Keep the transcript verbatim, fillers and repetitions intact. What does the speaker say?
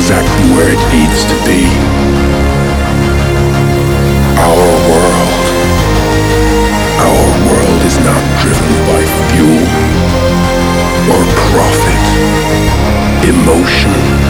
exactly where it needs to be. Our world, our world is not driven by fuel or profit, emotion